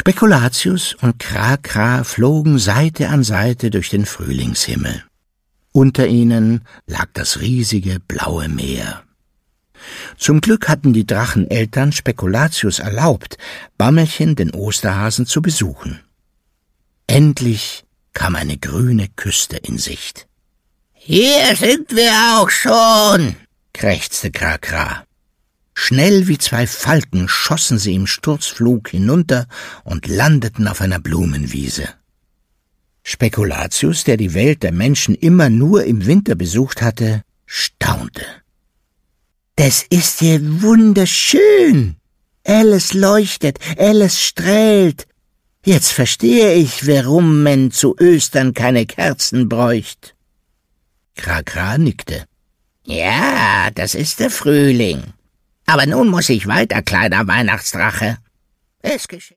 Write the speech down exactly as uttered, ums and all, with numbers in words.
Spekulatius und Kra-Kra flogen Seite an Seite durch den Frühlingshimmel. Unter ihnen lag das riesige blaue Meer. Zum Glück hatten die Dracheneltern Spekulatius erlaubt, Bammelchen, den Osterhasen, zu besuchen. Endlich kam eine grüne Küste in Sicht. »Hier sind wir auch schon«, krächzte Kra-Kra. Schnell wie zwei Falken schossen sie im Sturzflug hinunter und landeten auf einer Blumenwiese. Spekulatius, der die Welt der Menschen immer nur im Winter besucht hatte, staunte. »Das ist hier wunderschön. Alles leuchtet, alles strahlt. Jetzt verstehe ich, warum man zu Östern keine Kerzen bräucht.« Kra-Kra nickte. »Ja, das ist der Frühling. Aber nun muss ich weiter, kleiner Weihnachtsdrache. Es geschieht.«